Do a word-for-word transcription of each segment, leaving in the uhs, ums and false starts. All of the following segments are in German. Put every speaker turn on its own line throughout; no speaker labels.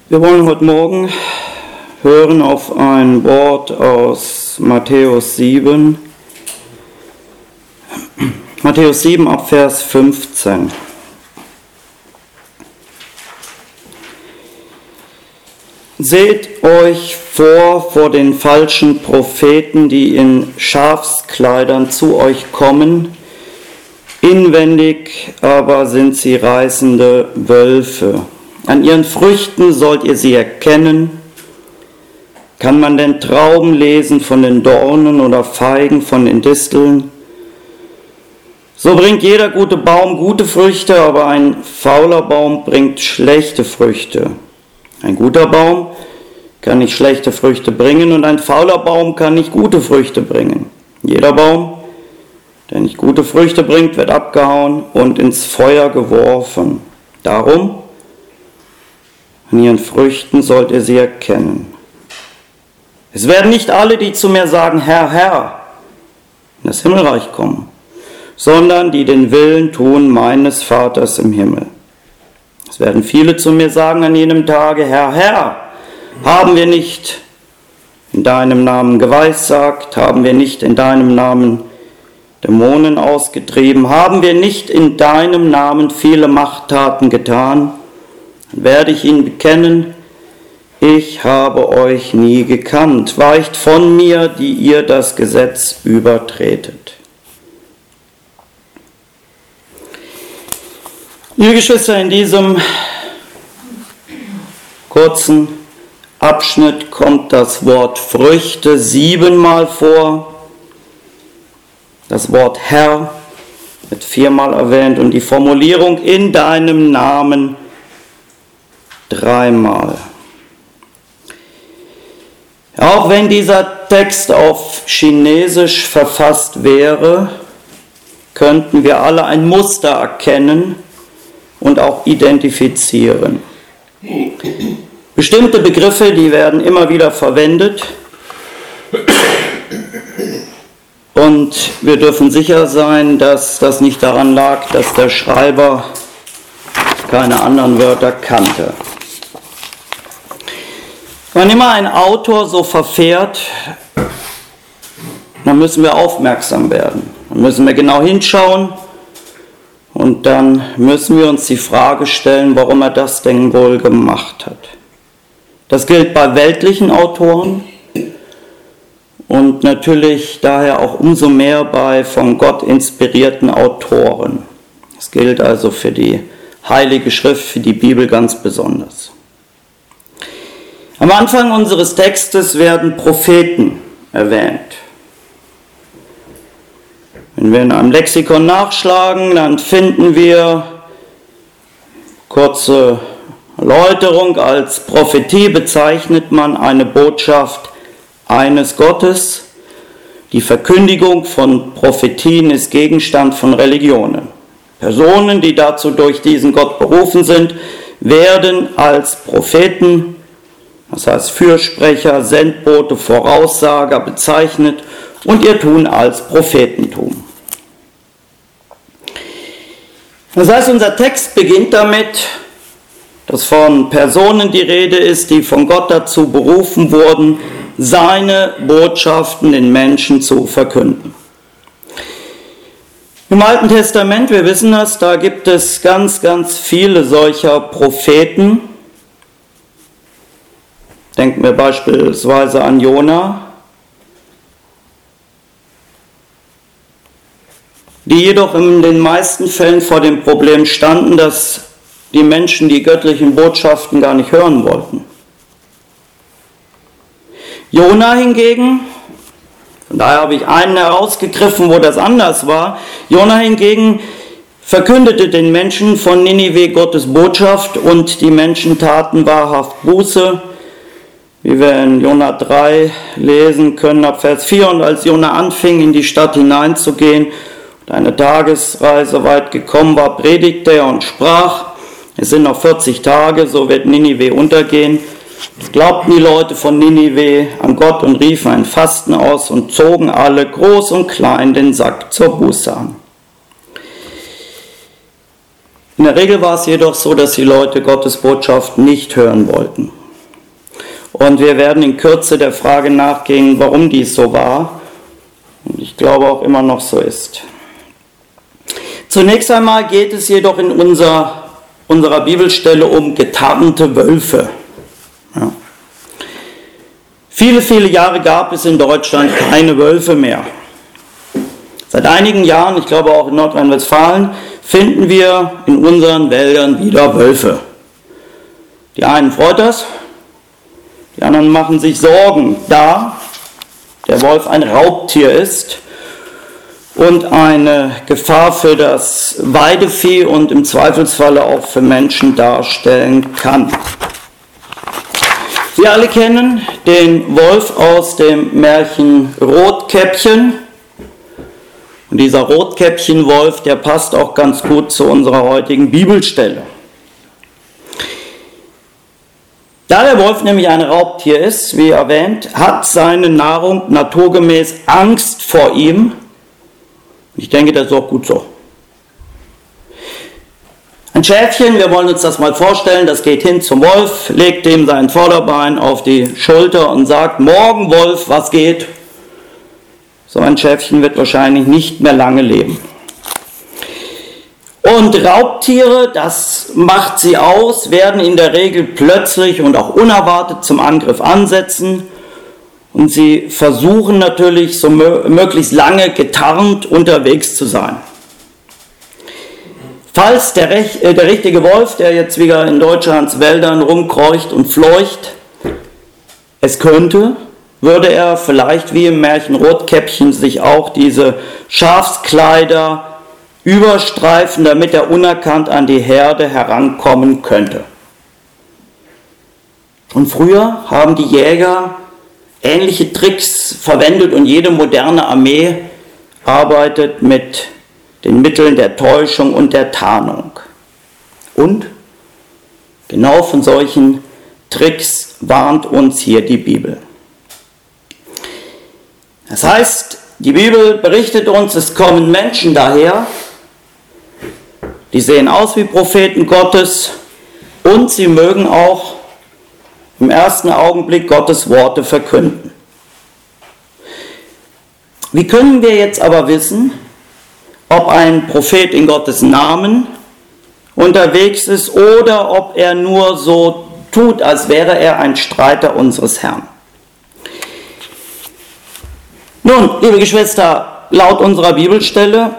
Wir wollen heute Morgen hören auf ein Wort aus Matthäus sieben. Matthäus sieben ab Vers fünfzehn. Seht euch vor vor den falschen Propheten, die in Schafskleidern zu euch kommen, inwendig aber sind sie reißende Wölfe. An ihren Früchten sollt ihr sie erkennen. Kann man denn Trauben lesen von den Dornen oder Feigen von den Disteln? So bringt jeder gute Baum gute Früchte, aber ein fauler Baum bringt schlechte Früchte. Ein guter Baum kann nicht schlechte Früchte bringen und ein fauler Baum kann nicht gute Früchte bringen. Jeder Baum, der nicht gute Früchte bringt, wird abgehauen und ins Feuer geworfen. Darum, an ihren Früchten sollt ihr sie erkennen. Es werden nicht alle, die zu mir sagen, Herr, Herr, in das Himmelreich kommen, sondern die den Willen tun meines Vaters im Himmel. Es werden viele zu mir sagen an jenem Tage, Herr, Herr, haben wir nicht in deinem Namen geweissagt, haben wir nicht in deinem Namen Dämonen ausgetrieben, haben wir nicht in deinem Namen viele Machttaten getan? Dann werde ich ihnen bekennen, ich habe euch nie gekannt, weicht von mir, die ihr das Gesetz übertretet. Liebe Geschwister, in diesem kurzen Abschnitt kommt das Wort Früchte siebenmal vor, das Wort Herr wird viermal erwähnt und die Formulierung in deinem Namen dreimal. Auch wenn dieser Text auf Chinesisch verfasst wäre, könnten wir alle ein Muster erkennen und auch identifizieren. Bestimmte Begriffe, die werden immer wieder verwendet und wir dürfen sicher sein, dass das nicht daran lag, dass der Schreiber keine anderen Wörter kannte. Wenn immer ein Autor so verfährt, dann müssen wir aufmerksam werden. Dann müssen wir genau hinschauen und dann müssen wir uns die Frage stellen, warum er das denn wohl gemacht hat. Das gilt bei weltlichen Autoren und natürlich daher auch umso mehr bei von Gott inspirierten Autoren. Das gilt also für die Heilige Schrift, für die Bibel ganz besonders. Am Anfang unseres Textes werden Propheten erwähnt. Wenn wir in einem Lexikon nachschlagen, dann finden wir kurze Erläuterung. Als Prophetie bezeichnet man eine Botschaft eines Gottes. Die Verkündigung von Prophetien ist Gegenstand von Religionen. Personen, die dazu durch diesen Gott berufen sind, werden als Propheten, das heißt Fürsprecher, Sendbote, Voraussager bezeichnet und ihr Tun als Prophetentum. Das heißt, unser Text beginnt damit, dass von Personen die Rede ist, die von Gott dazu berufen wurden, seine Botschaften den Menschen zu verkünden. Im Alten Testament, wir wissen das, da gibt es ganz, ganz viele solcher Propheten. Denken wir beispielsweise an Jona, die jedoch in den meisten Fällen vor dem Problem standen, dass die Menschen die göttlichen Botschaften gar nicht hören wollten. Jona hingegen, von daher habe ich einen herausgegriffen, wo das anders war, Jona hingegen verkündete den Menschen von Ninive Gottes Botschaft und die Menschen taten wahrhaft Buße, wie wir in Jona drei lesen können, ab Vers vier. Und als Jona anfing, in die Stadt hineinzugehen und eine Tagesreise weit gekommen war, predigte er und sprach, es sind noch vierzig Tage, so wird Ninive untergehen. Es glaubten die Leute von Ninive an Gott und riefen ein Fasten aus und zogen alle, groß und klein, den Sack zur Buße an. In der Regel war es jedoch so, dass die Leute Gottes Botschaft nicht hören wollten. Und wir werden in Kürze der Frage nachgehen, warum dies so war. Und ich glaube auch immer noch so ist. Zunächst einmal geht es jedoch in unser, unserer Bibelstelle um getarnte Wölfe. Ja. Viele, viele Jahre gab es in Deutschland keine Wölfe mehr. Seit einigen Jahren, ich glaube auch in Nordrhein-Westfalen, finden wir in unseren Wäldern wieder Wölfe. Die einen freut das, die anderen machen sich Sorgen, da der Wolf ein Raubtier ist und eine Gefahr für das Weidevieh und im Zweifelsfalle auch für Menschen darstellen kann. Sie alle kennen den Wolf aus dem Märchen Rotkäppchen. Und dieser Rotkäppchenwolf, der passt auch ganz gut zu unserer heutigen Bibelstelle. Da der Wolf nämlich ein Raubtier ist, wie erwähnt, hat seine Nahrung naturgemäß Angst vor ihm. Ich denke, das ist auch gut so. Ein Schäfchen, wir wollen uns das mal vorstellen, das geht hin zum Wolf, legt ihm sein Vorderbein auf die Schulter und sagt, morgen Wolf, was geht? So ein Schäfchen wird wahrscheinlich nicht mehr lange leben. Und Raubtiere, das macht sie aus, werden in der Regel plötzlich und auch unerwartet zum Angriff ansetzen. Und sie versuchen natürlich, so möglichst lange getarnt unterwegs zu sein. Falls der, Rech, äh, der richtige Wolf, der jetzt wieder in Deutschlands Wäldern rumkreucht und fleucht, es könnte, würde er vielleicht wie im Märchen Rotkäppchen sich auch diese Schafskleider überstreifen, damit er unerkannt an die Herde herankommen könnte. Und früher haben die Jäger ähnliche Tricks verwendet und jede moderne Armee arbeitet mit den Mitteln der Täuschung und der Tarnung. Und genau von solchen Tricks warnt uns hier die Bibel. Das heißt, die Bibel berichtet uns, es kommen Menschen daher, die sehen aus wie Propheten Gottes und sie mögen auch im ersten Augenblick Gottes Worte verkünden. Wie können wir jetzt aber wissen, ob ein Prophet in Gottes Namen unterwegs ist oder ob er nur so tut, als wäre er ein Streiter unseres Herrn? Nun, liebe Geschwister, laut unserer Bibelstelle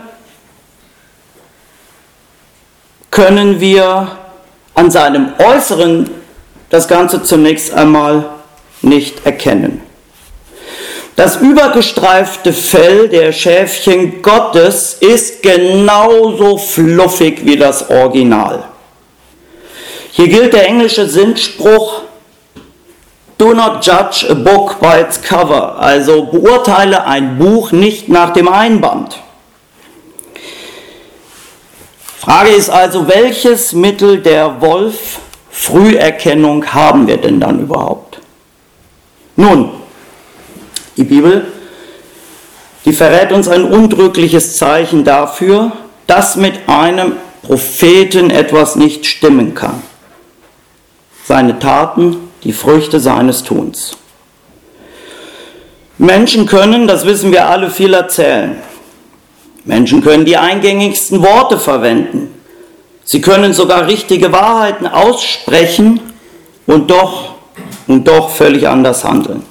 können wir an seinem Äußeren das Ganze zunächst einmal nicht erkennen. Das übergestreifte Fell der Schäfchen Gottes ist genauso fluffig wie das Original. Hier gilt der englische Sinnspruch, do not judge a book by its cover, also beurteile ein Buch nicht nach dem Einband. Frage ist also, welches Mittel der Wolf-Früherkennung haben wir denn dann überhaupt? Nun, die Bibel, die verrät uns ein undrückliches Zeichen dafür, dass mit einem Propheten etwas nicht stimmen kann. Seine Taten, die Früchte seines Tuns. Menschen können, das wissen wir alle, viel erzählen. Menschen können die eingängigsten Worte verwenden. Sie können sogar richtige Wahrheiten aussprechen und doch, und doch völlig anders handeln.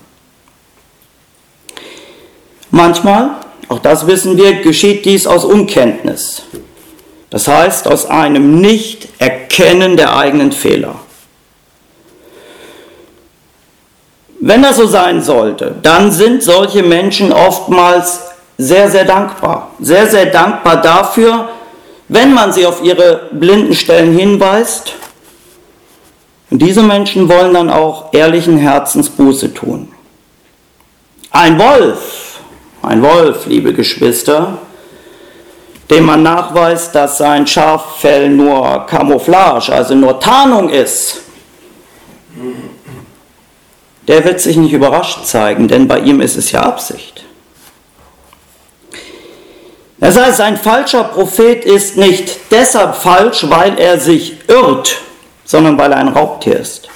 Manchmal, auch das wissen wir, geschieht dies aus Unkenntnis. Das heißt, aus einem Nicht-Erkennen der eigenen Fehler. Wenn das so sein sollte, dann sind solche Menschen oftmals sehr, sehr dankbar. Sehr, sehr dankbar dafür, wenn man sie auf ihre blinden Stellen hinweist. Und diese Menschen wollen dann auch ehrlichen Herzens Buße tun. Ein Wolf, ein Wolf, liebe Geschwister, dem man nachweist, dass sein Schaffell nur Camouflage, also nur Tarnung ist, der wird sich nicht überrascht zeigen, denn bei ihm ist es ja Absicht. Das heißt, ein falscher Prophet ist nicht deshalb falsch, weil er sich irrt, sondern weil er ein Raubtier ist,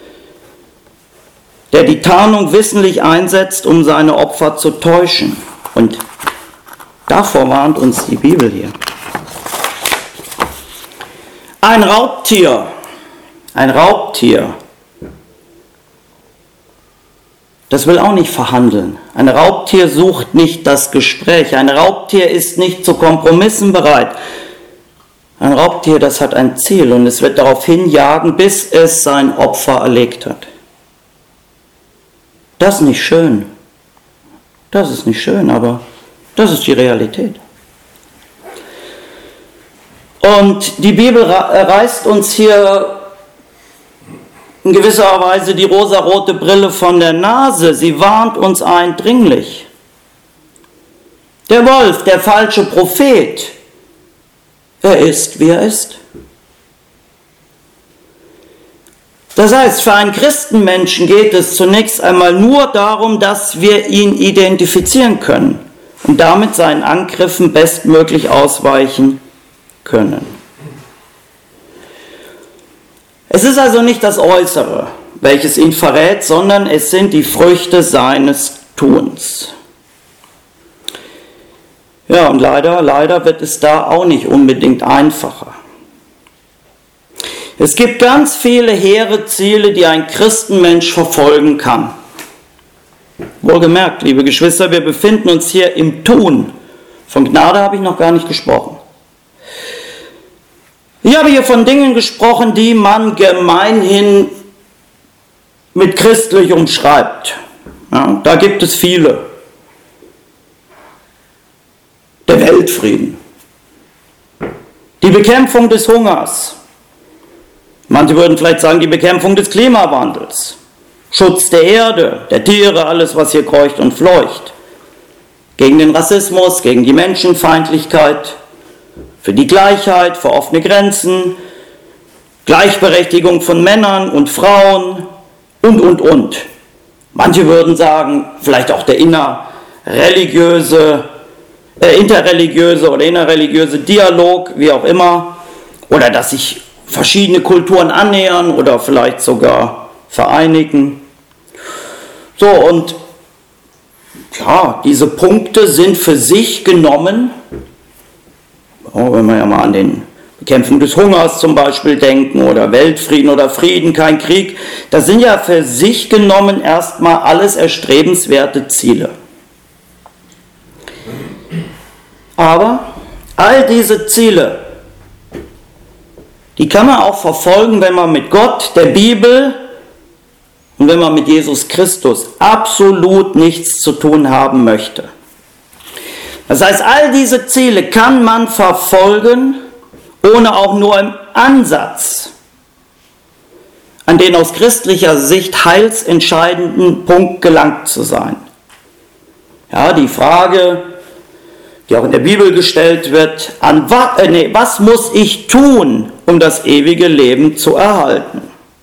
der die Tarnung wissentlich einsetzt, um seine Opfer zu täuschen. Und davor warnt uns die Bibel hier. Ein Raubtier, ein Raubtier, das will auch nicht verhandeln. Ein Raubtier sucht nicht das Gespräch. Ein Raubtier ist nicht zu Kompromissen bereit. Ein Raubtier, das hat ein Ziel und es wird darauf hinjagen, bis es sein Opfer erlegt hat. Das ist nicht schön. Das ist nicht schön, aber das ist die Realität. Und die Bibel reißt uns hier in gewisser Weise die rosarote Brille von der Nase. Sie warnt uns eindringlich. Der Wolf, der falsche Prophet, er ist, wie er ist. Das heißt, für einen Christenmenschen geht es zunächst einmal nur darum, dass wir ihn identifizieren können und damit seinen Angriffen bestmöglich ausweichen können. Es ist also nicht das Äußere, welches ihn verrät, sondern es sind die Früchte seines Tuns. Ja, und leider, leider wird es da auch nicht unbedingt einfacher. Es gibt ganz viele hehre Ziele, die ein Christenmensch verfolgen kann. Wohlgemerkt, liebe Geschwister, wir befinden uns hier im Tun. Von Gnade habe ich noch gar nicht gesprochen. Ich habe hier von Dingen gesprochen, die man gemeinhin mit christlich umschreibt. Ja, da gibt es viele. Der Weltfrieden, die Bekämpfung des Hungers, manche würden vielleicht sagen die Bekämpfung des Klimawandels, Schutz der Erde, der Tiere, alles was hier kreucht und fleucht, gegen den Rassismus, gegen die Menschenfeindlichkeit, für die Gleichheit, für offene Grenzen, Gleichberechtigung von Männern und Frauen und, und, und. Manche würden sagen, vielleicht auch der innerreligiöse, äh, interreligiöse oder innerreligiöse Dialog, wie auch immer, oder dass sich verschiedene Kulturen annähern oder vielleicht sogar vereinigen. So, und ja, diese Punkte sind für sich genommen, oh, wenn wir ja mal an den Bekämpfung des Hungers zum Beispiel denken oder Weltfrieden oder Frieden, kein Krieg, das sind ja für sich genommen erstmal alles erstrebenswerte Ziele. Aber all diese Ziele, die kann man auch verfolgen, wenn man mit Gott, der Bibel und wenn man mit Jesus Christus absolut nichts zu tun haben möchte. Das heißt, all diese Ziele kann man verfolgen, ohne auch nur im Ansatz an den aus christlicher Sicht heilsentscheidenden Punkt gelangt zu sein. Ja, die Frage, die auch in der Bibel gestellt wird, an was, äh, nee, was muss ich tun, um das ewige Leben zu erhalten?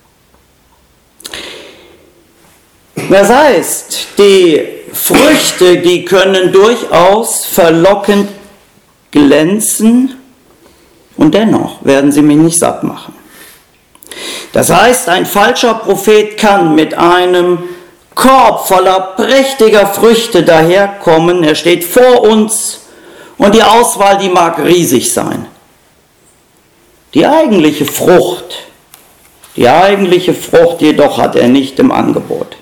Das heißt, die Früchte, die können durchaus verlockend glänzen und dennoch werden sie mich nicht satt machen. Das heißt, ein falscher Prophet kann mit einem Korb voller prächtiger Früchte daherkommen. Er steht vor uns und die Auswahl, die mag riesig sein. Die eigentliche Frucht, die eigentliche Frucht jedoch hat er nicht im Angebot.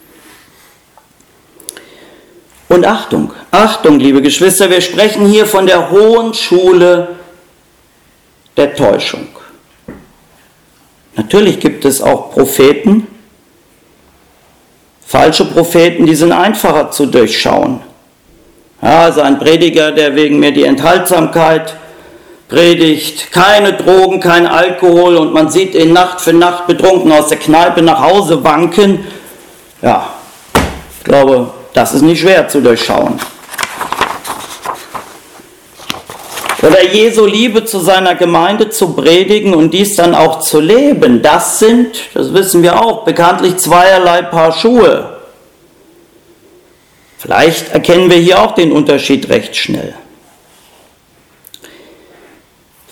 Und Achtung, Achtung, liebe Geschwister, wir sprechen hier von der hohen Schule der Täuschung. Natürlich gibt es auch Propheten, falsche Propheten, die sind einfacher zu durchschauen. Ja, also ein Prediger, der wegen mir die Enthaltsamkeit predigt, keine Drogen, kein Alkohol und man sieht ihn Nacht für Nacht betrunken aus der Kneipe nach Hause wanken. Ja, ich glaube, das ist nicht schwer zu durchschauen. Oder Jesu Liebe zu seiner Gemeinde zu predigen und dies dann auch zu leben, das sind, das wissen wir auch, bekanntlich zweierlei Paar Schuhe. Vielleicht erkennen wir hier auch den Unterschied recht schnell.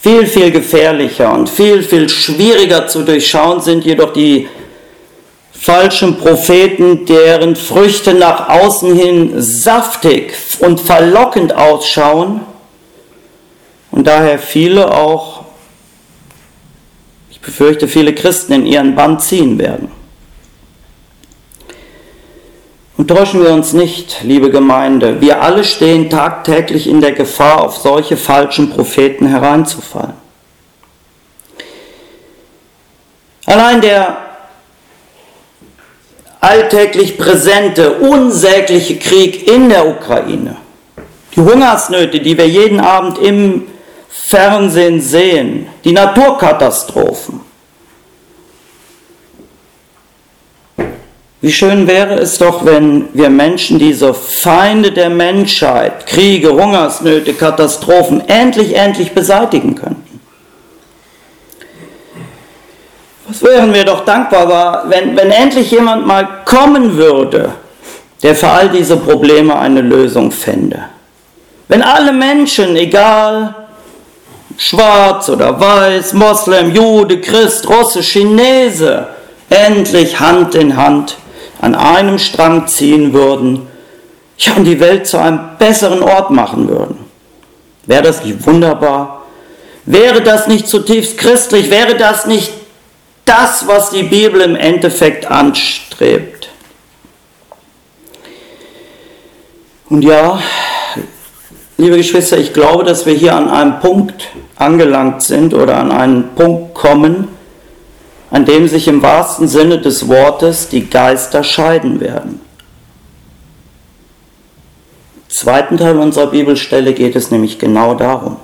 Viel, viel gefährlicher und viel, viel schwieriger zu durchschauen sind jedoch die falschen Propheten, deren Früchte nach außen hin saftig und verlockend ausschauen und daher viele auch, ich befürchte, viele Christen in ihren Bann ziehen werden. Und täuschen wir uns nicht, liebe Gemeinde, wir alle stehen tagtäglich in der Gefahr, auf solche falschen Propheten hereinzufallen. Allein der alltäglich präsente, unsägliche Krieg in der Ukraine, die Hungersnöte, die wir jeden Abend im Fernsehen sehen, die Naturkatastrophen. Wie schön wäre es doch, wenn wir Menschen diese Feinde der Menschheit, Kriege, Hungersnöte, Katastrophen endlich, endlich beseitigen könnten. Was wären wir doch dankbar, wenn, wenn endlich jemand mal kommen würde, der für all diese Probleme eine Lösung fände. Wenn alle Menschen, egal schwarz oder weiß, Moslem, Jude, Christ, Russe, Chinese, endlich Hand in Hand an einem Strang ziehen würden, ja, und die Welt zu einem besseren Ort machen würden. Wäre das nicht wunderbar? Wäre das nicht zutiefst christlich? Wäre das nicht das, was die Bibel im Endeffekt anstrebt? Und ja, liebe Geschwister, ich glaube, dass wir hier an einem Punkt angelangt sind oder an einen Punkt kommen, an dem sich im wahrsten Sinne des Wortes die Geister scheiden werden. Im zweiten Teil unserer Bibelstelle geht es nämlich genau darum.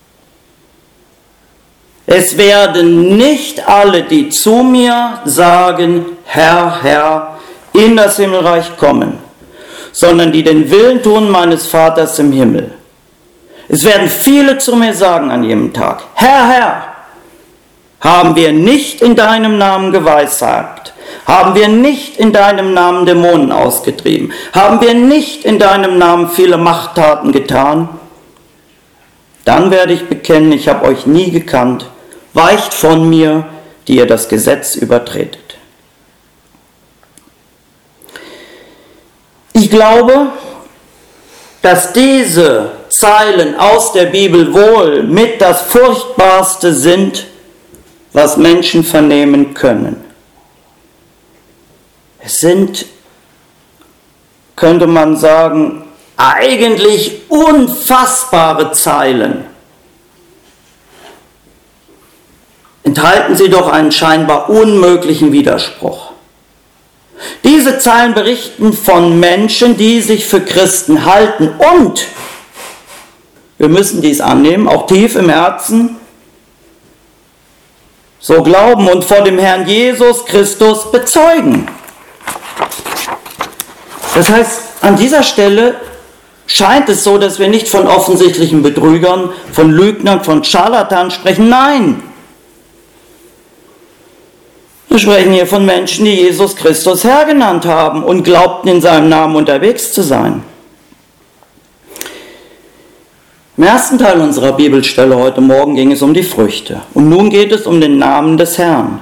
Es werden nicht alle, die zu mir sagen, Herr, Herr, in das Himmelreich kommen, sondern die den Willen tun meines Vaters im Himmel. Es werden viele zu mir sagen an jedem Tag, Herr, Herr, haben wir nicht in deinem Namen geweissagt? Haben wir nicht in deinem Namen Dämonen ausgetrieben? Haben wir nicht in deinem Namen viele Machttaten getan? Dann werde ich bekennen, ich habe euch nie gekannt. Weicht von mir, die ihr das Gesetz übertretet. Ich glaube, dass diese Zeilen aus der Bibel wohl mit das Furchtbarste sind, was Menschen vernehmen können. Es sind, könnte man sagen, eigentlich unfassbare Zeilen. Enthalten sie doch einen scheinbar unmöglichen Widerspruch. Diese Zeilen berichten von Menschen, die sich für Christen halten und, wir müssen dies annehmen, auch tief im Herzen, so glauben und vor dem Herrn Jesus Christus bezeugen. Das heißt, an dieser Stelle scheint es so, dass wir nicht von offensichtlichen Betrügern, von Lügnern, von Scharlatanen sprechen. Nein! Wir sprechen hier von Menschen, die Jesus Christus Herr genannt haben und glaubten, in seinem Namen unterwegs zu sein. Im ersten Teil unserer Bibelstelle heute Morgen ging es um die Früchte. Und nun geht es um den Namen des Herrn.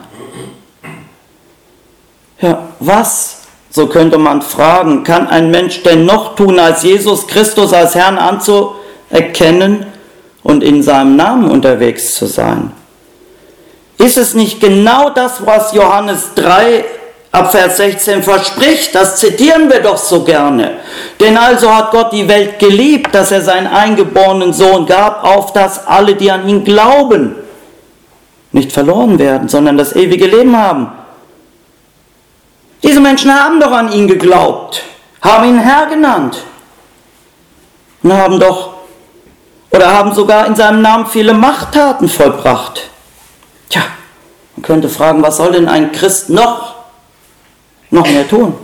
Ja, was, so könnte man fragen, kann ein Mensch denn noch tun, als Jesus Christus als Herrn anzuerkennen und in seinem Namen unterwegs zu sein? Ist es nicht genau das, was Johannes drei ab Vers sechzehn verspricht? Das zitieren wir doch so gerne. Denn also hat Gott die Welt geliebt, dass er seinen eingeborenen Sohn gab, auf dass alle, die an ihn glauben, nicht verloren werden, sondern das ewige Leben haben. Diese Menschen haben doch an ihn geglaubt, haben ihn Herr genannt und haben doch oder haben sogar in seinem Namen viele Machttaten vollbracht. Tja, man könnte fragen, was soll denn ein Christ noch, noch mehr tun?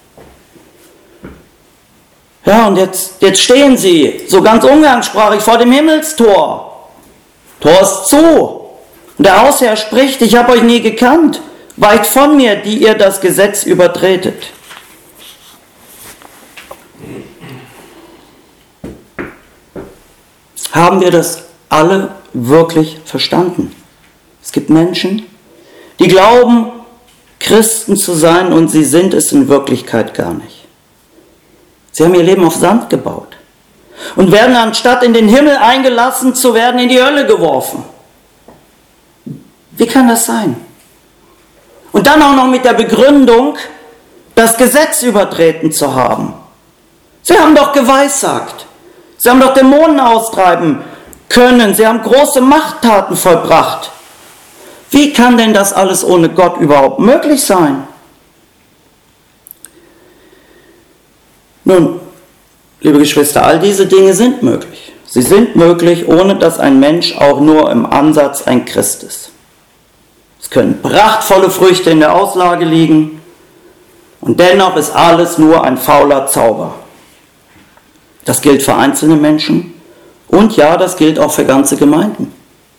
Ja, und jetzt, jetzt stehen sie, so ganz umgangssprachlich, vor dem Himmelstor. Tor ist zu. Und der Hausherr spricht, ich habe euch nie gekannt. Weicht von mir, die ihr das Gesetz übertretet. Haben wir das alle wirklich verstanden. Es gibt Menschen, die glauben, Christen zu sein, und sie sind es in Wirklichkeit gar nicht. Sie haben ihr Leben auf Sand gebaut und werden, anstatt in den Himmel eingelassen zu werden, in die Hölle geworfen. Wie kann das sein? Und dann auch noch mit der Begründung, das Gesetz übertreten zu haben. Sie haben doch geweissagt. Sie haben doch Dämonen austreiben können. Sie haben große Machttaten vollbracht. Wie kann denn das alles ohne Gott überhaupt möglich sein? Nun, liebe Geschwister, all diese Dinge sind möglich. Sie sind möglich, ohne dass ein Mensch auch nur im Ansatz ein Christ ist. Es können prachtvolle Früchte in der Auslage liegen, und dennoch ist alles nur ein fauler Zauber. Das gilt für einzelne Menschen, und ja, das gilt auch für ganze Gemeinden.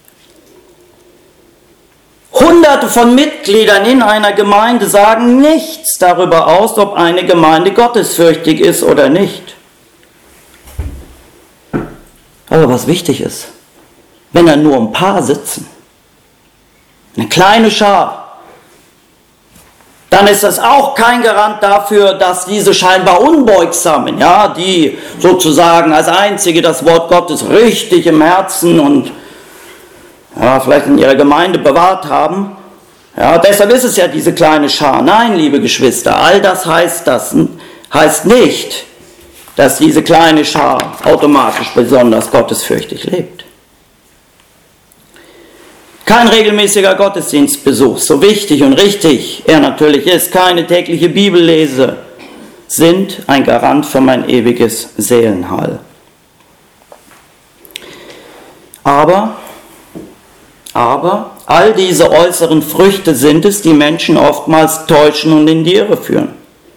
Hunderte von Mitgliedern in einer Gemeinde sagen nichts darüber aus, ob eine Gemeinde gottesfürchtig ist oder nicht. Aber was wichtig ist, wenn da nur ein paar sitzen, eine kleine Schar, dann ist das auch kein Garant dafür, dass diese scheinbar Unbeugsamen, ja, die sozusagen als Einzige das Wort Gottes richtig im Herzen und ja, vielleicht in ihrer Gemeinde bewahrt haben. Ja, deshalb ist es ja diese kleine Schar. Nein, liebe Geschwister, all das heißt, das heißt nicht, dass diese kleine Schar automatisch besonders gottesfürchtig lebt. Kein regelmäßiger Gottesdienstbesuch, so wichtig und richtig er natürlich ist, keine tägliche Bibellese, sind ein Garant für mein ewiges Seelenheil. Aber Aber all diese äußeren Früchte sind es, die Menschen oftmals täuschen und in die Irre führen.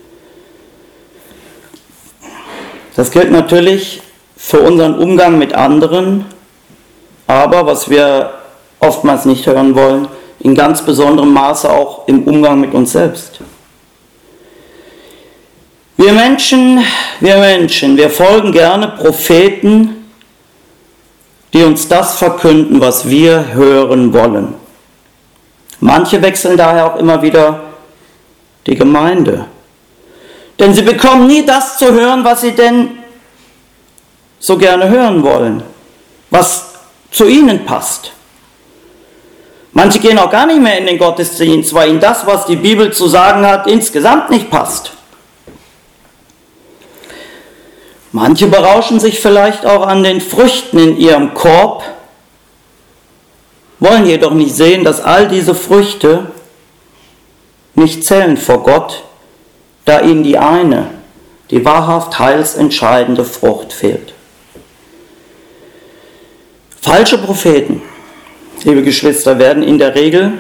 Das gilt natürlich für unseren Umgang mit anderen, aber was wir oftmals nicht hören wollen, in ganz besonderem Maße auch im Umgang mit uns selbst. Wir Menschen, wir Menschen, wir folgen gerne Propheten, die uns das verkünden, was wir hören wollen. Manche wechseln daher auch immer wieder die Gemeinde. Denn sie bekommen nie das zu hören, was sie denn so gerne hören wollen, was zu ihnen passt. Manche gehen auch gar nicht mehr in den Gottesdienst, weil ihnen das, was die Bibel zu sagen hat, insgesamt nicht passt. Manche berauschen sich vielleicht auch an den Früchten in ihrem Korb, wollen jedoch nicht sehen, dass all diese Früchte nicht zählen vor Gott, da ihnen die eine, die wahrhaft heilsentscheidende Frucht fehlt. Falsche Propheten, liebe Geschwister, werden in der Regel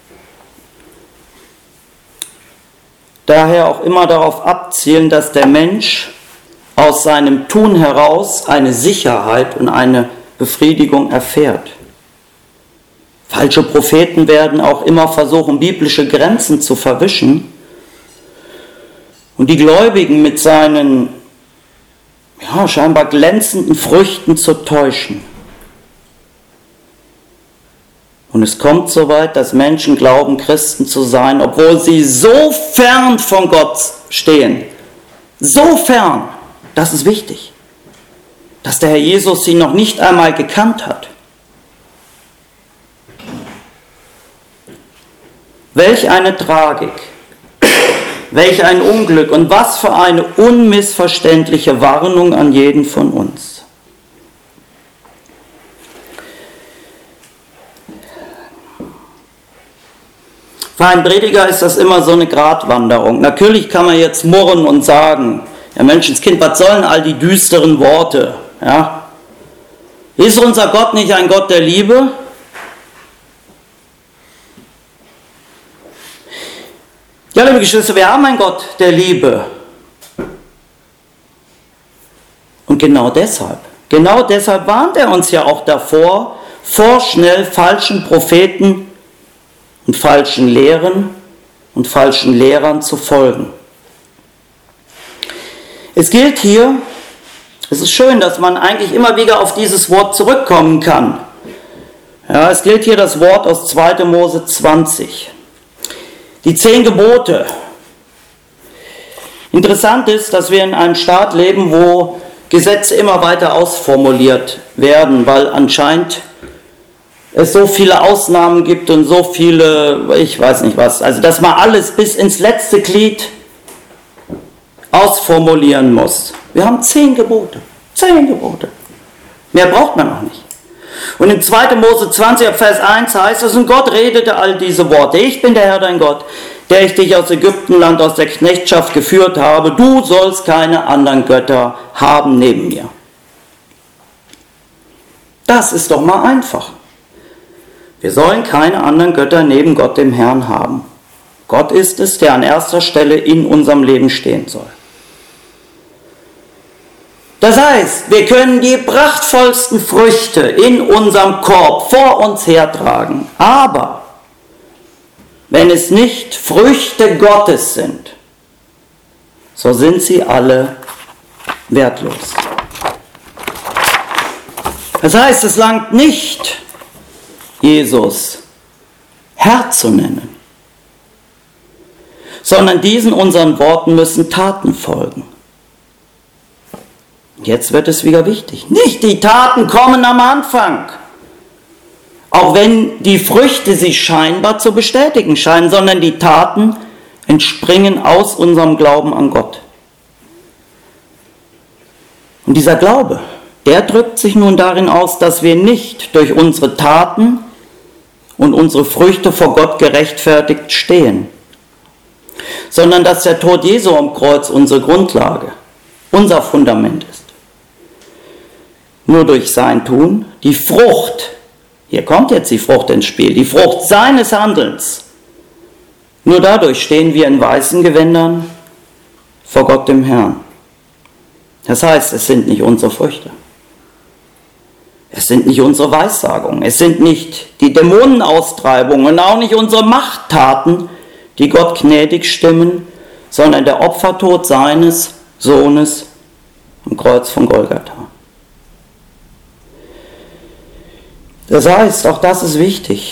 daher auch immer darauf abzielen, dass der Mensch aus seinem Tun heraus eine Sicherheit und eine Befriedigung erfährt. Falsche Propheten werden auch immer versuchen, biblische Grenzen zu verwischen und die Gläubigen mit seinen ja, scheinbar glänzenden Früchten zu täuschen. Und es kommt so weit, dass Menschen glauben, Christen zu sein, obwohl sie so fern von Gott stehen. So fern. Das ist wichtig, dass der Herr Jesus sie noch nicht einmal gekannt hat. Welch eine Tragik, welch ein Unglück und was für eine unmissverständliche Warnung an jeden von uns. Für einen Prediger ist das immer so eine Gratwanderung. Natürlich kann man jetzt murren und sagen, ja, Menschenskind, was sollen all die düsteren Worte? Ja? Ist unser Gott nicht ein Gott der Liebe? Ja, liebe Geschwister, wir haben einen Gott der Liebe. Und genau deshalb, genau deshalb warnt er uns ja auch davor, vorschnell falschen Propheten und falschen Lehren und falschen Lehrern zu folgen. Es gilt hier, es ist schön, dass man eigentlich immer wieder auf dieses Wort zurückkommen kann. Ja, es gilt hier das Wort aus zweiter Mose zwanzig. Die zehn Gebote. Interessant ist, dass wir in einem Staat leben, wo Gesetze immer weiter ausformuliert werden, weil anscheinend es so viele Ausnahmen gibt und so viele, ich weiß nicht was, also dass man alles bis ins letzte Glied ausformulieren muss. Wir haben zehn Gebote, zehn Gebote. Mehr braucht man noch nicht. Und in zweiter Mose zwanzig, Vers eins heißt es, und Gott redete all diese Worte. Ich bin der Herr dein Gott, der ich dich aus Ägyptenland, aus der Knechtschaft geführt habe. Du sollst keine anderen Götter haben neben mir. Das ist doch mal einfach. Wir sollen keine anderen Götter neben Gott, dem Herrn, haben. Gott ist es, der an erster Stelle in unserem Leben stehen soll. Das heißt, wir können die prachtvollsten Früchte in unserem Korb vor uns hertragen. Aber wenn es nicht Früchte Gottes sind, so sind sie alle wertlos. Das heißt, es langt nicht, Jesus Herr zu nennen, sondern diesen unseren Worten müssen Taten folgen. Jetzt wird es wieder wichtig. Nicht die Taten kommen am Anfang, auch wenn die Früchte sich scheinbar zu bestätigen scheinen, sondern die Taten entspringen aus unserem Glauben an Gott. Und dieser Glaube, er drückt sich nun darin aus, dass wir nicht durch unsere Taten und unsere Früchte vor Gott gerechtfertigt stehen, sondern dass der Tod Jesu am Kreuz unsere Grundlage, unser Fundament ist. Nur durch sein Tun, die Frucht, hier kommt jetzt die Frucht ins Spiel, die Frucht seines Handelns, nur dadurch stehen wir in weißen Gewändern vor Gott dem Herrn. Das heißt, es sind nicht unsere Früchte. Es sind nicht unsere Weissagungen, es sind nicht die Dämonenaustreibungen und auch nicht unsere Machttaten, die Gott gnädig stimmen, sondern der Opfertod seines Sohnes am Kreuz von Golgatha. Das heißt, auch das ist wichtig.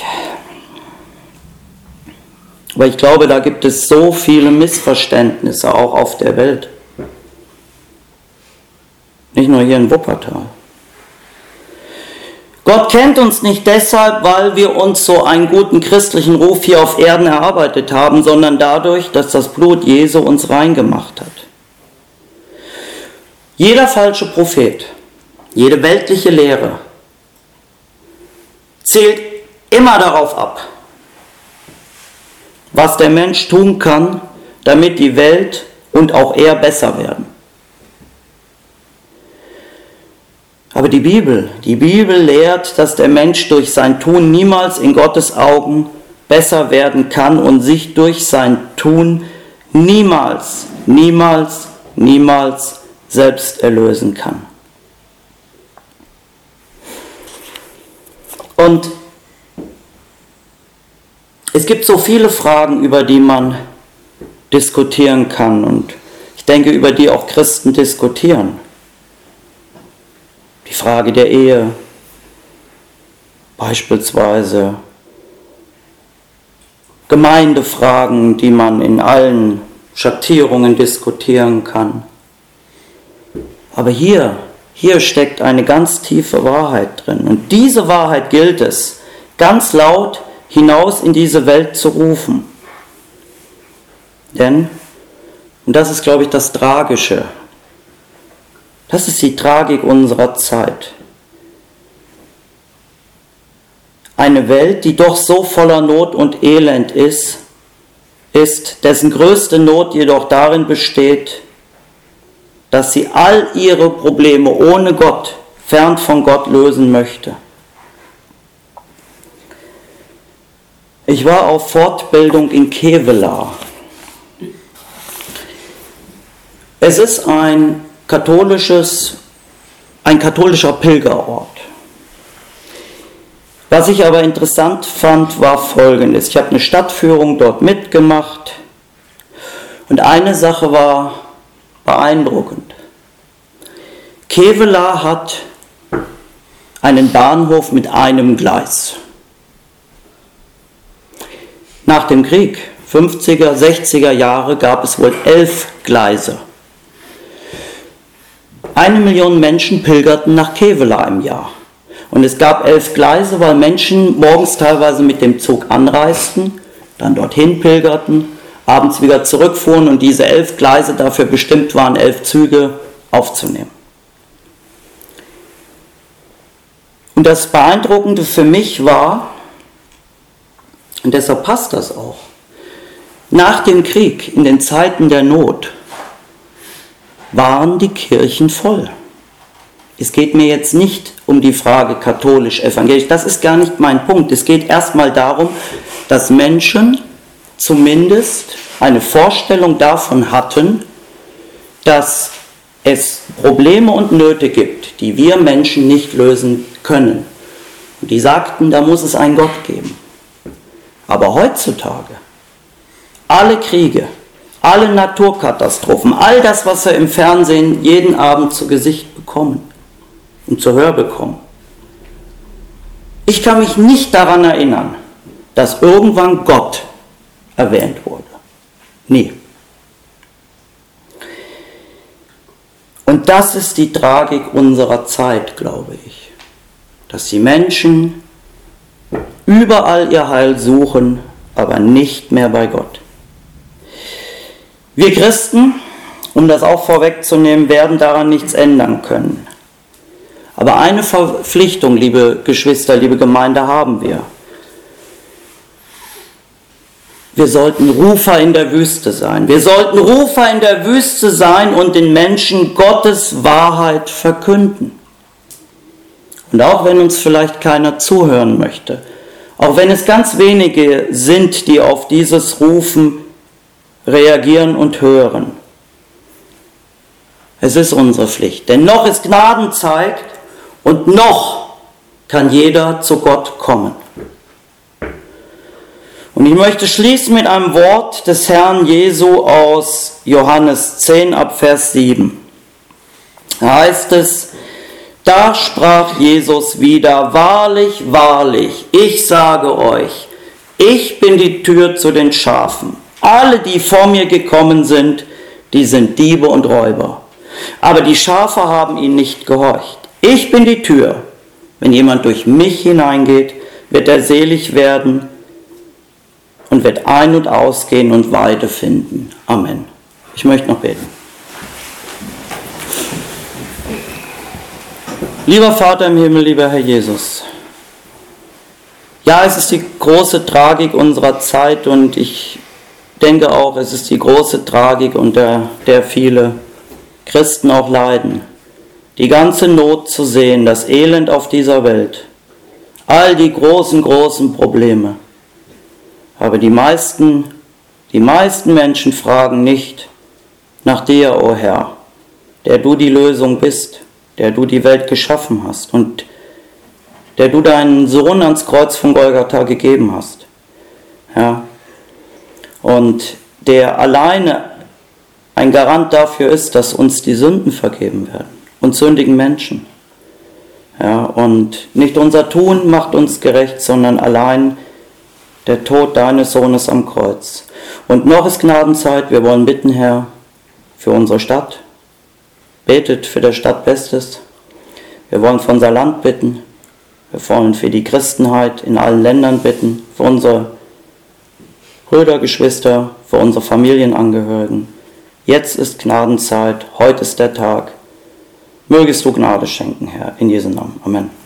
Aber ich glaube, da gibt es so viele Missverständnisse auch auf der Welt. Nicht nur hier in Wuppertal. Gott kennt uns nicht deshalb, weil wir uns so einen guten christlichen Ruf hier auf Erden erarbeitet haben, sondern dadurch, dass das Blut Jesu uns rein gemacht hat. Jeder falsche Prophet, jede weltliche Lehre zählt immer darauf ab, was der Mensch tun kann, damit die Welt und auch er besser werden. Aber die Bibel, die Bibel lehrt, dass der Mensch durch sein Tun niemals in Gottes Augen besser werden kann und sich durch sein Tun niemals, niemals, niemals selbst erlösen kann. Und es gibt so viele Fragen, über die man diskutieren kann und ich denke, über die auch Christen diskutieren. Die Frage der Ehe, beispielsweise Gemeindefragen, die man in allen Schattierungen diskutieren kann. Aber hier, hier steckt eine ganz tiefe Wahrheit drin. Und diese Wahrheit gilt es, ganz laut hinaus in diese Welt zu rufen. Denn, und das ist, glaube ich, das Tragische, das ist die Tragik unserer Zeit. Eine Welt, die doch so voller Not und Elend ist, ist, dessen größte Not jedoch darin besteht, dass sie all ihre Probleme ohne Gott, fern von Gott lösen möchte. Ich war auf Fortbildung in Kevelaer. Es ist ein katholisches, ein katholischer Pilgerort. Was ich aber interessant fand, war Folgendes. Ich habe eine Stadtführung dort mitgemacht und eine Sache war beeindruckend. Kevelaer hat einen Bahnhof mit einem Gleis. Nach dem Krieg, fünfziger, sechziger Jahre, gab es wohl elf Gleise. Eine Million Menschen pilgerten nach Kevela im Jahr. Und es gab elf Gleise, weil Menschen morgens teilweise mit dem Zug anreisten, dann dorthin pilgerten, abends wieder zurückfuhren und diese elf Gleise dafür bestimmt waren, elf Züge aufzunehmen. Und das Beeindruckende für mich war, und deshalb passt das auch, nach dem Krieg, in den Zeiten der Not, waren die Kirchen voll. Es geht mir jetzt nicht um die Frage katholisch-evangelisch, das ist gar nicht mein Punkt. Es geht erstmal darum, dass Menschen zumindest eine Vorstellung davon hatten, dass es Probleme und Nöte gibt, die wir Menschen nicht lösen können. Und die sagten, da muss es einen Gott geben. Aber heutzutage, alle Kriege, alle Naturkatastrophen, all das, was wir im Fernsehen jeden Abend zu Gesicht bekommen und zu Hör bekommen. Ich kann mich nicht daran erinnern, dass irgendwann Gott erwähnt wurde. Nie. Und das ist die Tragik unserer Zeit, glaube ich. Dass die Menschen überall ihr Heil suchen, aber nicht mehr bei Gott. Wir Christen, um das auch vorwegzunehmen, werden daran nichts ändern können. Aber eine Verpflichtung, liebe Geschwister, liebe Gemeinde, haben wir. Wir sollten Rufer in der Wüste sein. Wir sollten Rufer in der Wüste sein und den Menschen Gottes Wahrheit verkünden. Und auch wenn uns vielleicht keiner zuhören möchte, auch wenn es ganz wenige sind, die auf dieses Rufen reagieren und hören, es ist unsere Pflicht. Denn noch ist Gnadenzeit und noch kann jeder zu Gott kommen. Und ich möchte schließen mit einem Wort des Herrn Jesu aus Johannes zehn ab Vers sieben. Da heißt es: Da sprach Jesus wieder: Wahrlich, wahrlich, ich sage euch, ich bin die Tür zu den Schafen. Alle, die vor mir gekommen sind, die sind Diebe und Räuber. Aber die Schafe haben ihnen nicht gehorcht. Ich bin die Tür. Wenn jemand durch mich hineingeht, wird er selig werden und wird ein- und ausgehen und Weide finden. Amen. Ich möchte noch beten. Lieber Vater im Himmel, lieber Herr Jesus, ja, es ist die große Tragik unserer Zeit und ich denke auch, es ist die große Tragik, unter der viele Christen auch leiden. Die ganze Not zu sehen, das Elend auf dieser Welt, all die großen, großen Probleme. Aber die meisten, die meisten Menschen fragen nicht nach dir, o Herr, der du die Lösung bist, der du die Welt geschaffen hast und der du deinen Sohn ans Kreuz von Golgatha gegeben hast. Ja. Und der alleine ein Garant dafür ist, dass uns die Sünden vergeben werden, uns sündigen Menschen. Ja, und nicht unser Tun macht uns gerecht, sondern allein der Tod deines Sohnes am Kreuz. Und noch ist Gnadenzeit, wir wollen bitten, Herr, für unsere Stadt. Betet für der Stadt Bestes. Wir wollen für unser Land bitten. Wir wollen für die Christenheit in allen Ländern bitten, für unsere Brüder, Geschwister, für unsere Familienangehörigen. Jetzt ist Gnadenzeit, heute ist der Tag. Mögest du Gnade schenken, Herr, in Jesu Namen. Amen.